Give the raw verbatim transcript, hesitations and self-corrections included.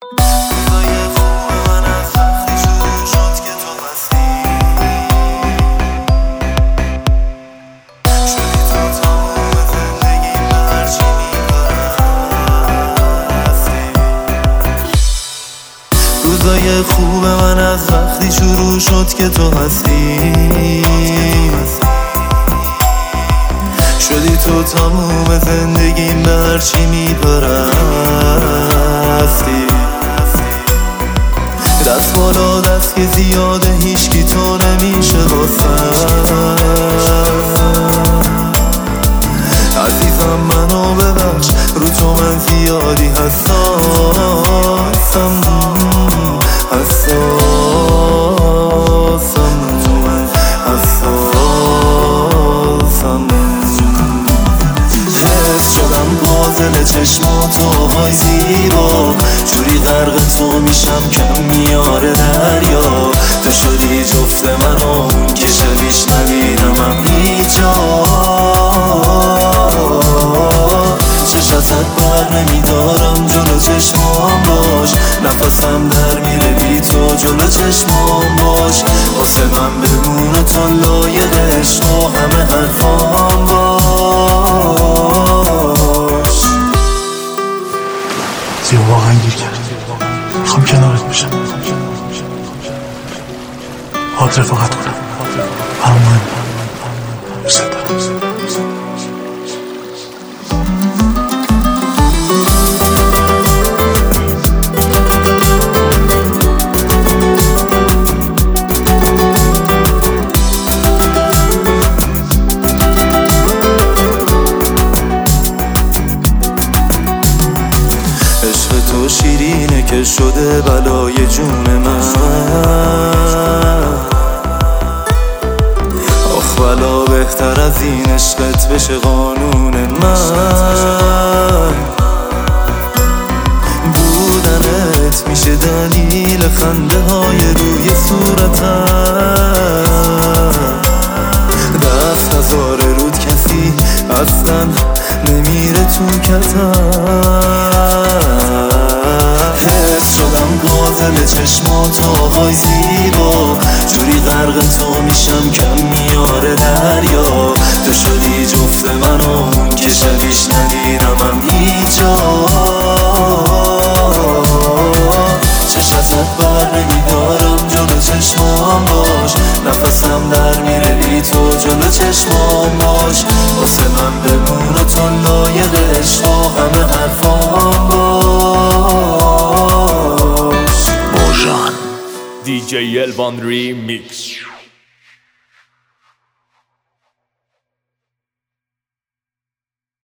روزای خوب من از وقتی شروع شد که تو هستی، شدی تو تموم زندگیم، به هرچی میپرستی. دست بالا دست که زیاده هیچکی تو نمیشه واسم. عزیزم منو ببخش، رو تو من زیادی حساسم، حساسم، حساسم. حس شدم غافل چشماتو آهای زیبا، جوری غرق تو میشم کم میاره دریا. تو شدی جفت من اون که شبیش ندیدمم هیچ جا. چشتت بر نمیدارم جلو چشمام باش، نفسم در میره بی تو جلو چشمام باش. واسه من بمون و تو لایق عشق و همه حرفام باش. زیبا واقعا گیر کرد، میخوام کنارت بشم، هات رفاقت کنم، برام مهم، دوست دارم. تو شیرینه که شده بلای جون من، آخ بلا بهتر از این عشقت بشه قانون من. بودنت میشه دلیل خنده های روی صورتم. دست نزاره رود کسی اصلا نمیره تو کتم. شدم غافل چشمات آهای زیبا، جوری غرق تو میشم کم میاره دریا. تو شدی جفت من اون که شبیش ندیدمم هیچ جا. چشتت بر نمیدارم جلو چشمام باش، نفسم در میره بی تو جلو چشمام باش. واسه من بمون و تو لایق عشق و همه حرفام باش. دی جی Elvan Remix.